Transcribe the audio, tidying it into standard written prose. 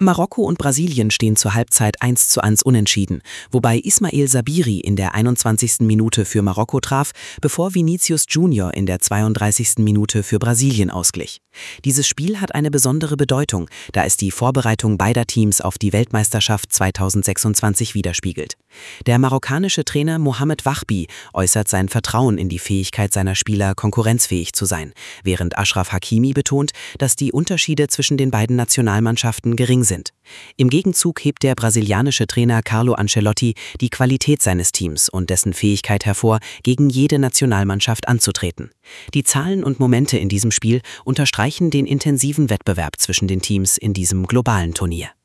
Marokko und Brasilien stehen zur Halbzeit 1:1 unentschieden, wobei Ismail Sabiri in der 21. Minute für Marokko traf, bevor Vinicius Junior in der 32. Minute für Brasilien ausglich. Dieses Spiel hat eine besondere Bedeutung, da es die Vorbereitung beider Teams auf die Weltmeisterschaft 2026 widerspiegelt. Der marokkanische Trainer Mohamed Wahbi äußert sein Vertrauen in die Fähigkeit seiner Spieler, konkurrenzfähig zu sein, während Achraf Hakimi betont, dass die Unterschiede zwischen den beiden Nationalmannschaften gering sind. Im Gegenzug hebt der brasilianische Trainer Carlo Ancelotti die Qualität seines Teams und dessen Fähigkeit hervor, gegen jede Nationalmannschaft anzutreten. Die Zahlen und Momente in diesem Spiel unterstreichen den intensiven Wettbewerb zwischen den Teams in diesem globalen Turnier.